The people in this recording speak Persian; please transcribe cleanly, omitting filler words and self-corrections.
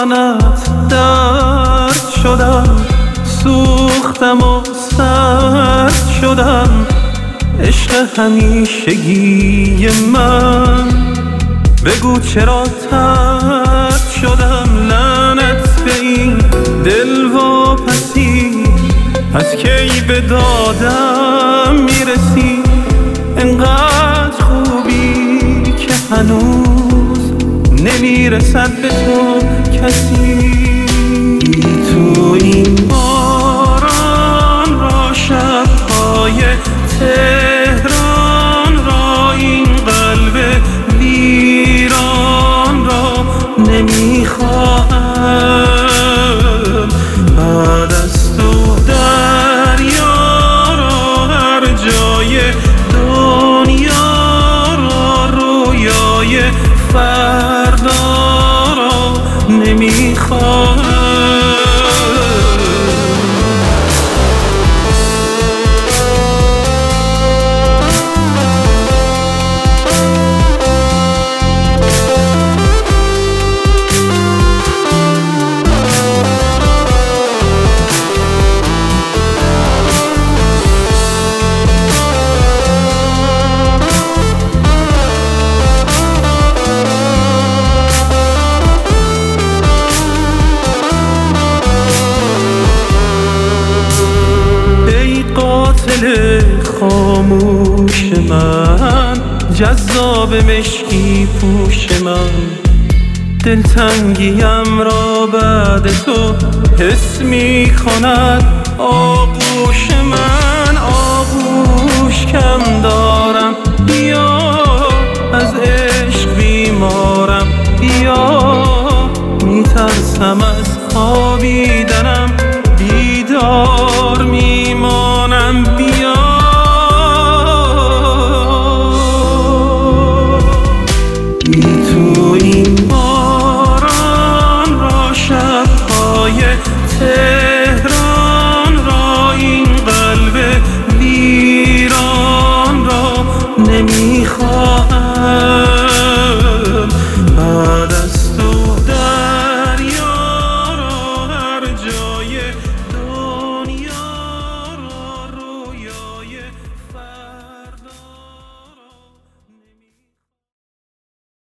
منت درد شدم، سوختم و سرد شدم. عشق همیشگی من بگو چرا ترد شدم. لعنت به این دل واپسی، از کی به دادم میرسی؟ انقدر خوبی که هنوز نمیرسد به تو کسی. تو این باران را، شب‌های تهران را، این قلب ویران را نمیخواهم. بعد از تو دریا را، هر جای دنیا را، رویای فردا را نمیخواهم. قاتل خاموش من، جذاب مشکی پوش من، دلتنگیم را بعد تو حس می کند آغوش من. آغوش کم دارم، بیا از عشق بیمارم، بیا میترسم از خوابیدنم، بیدار میمانم، بیا. تو این باران را، شب‌های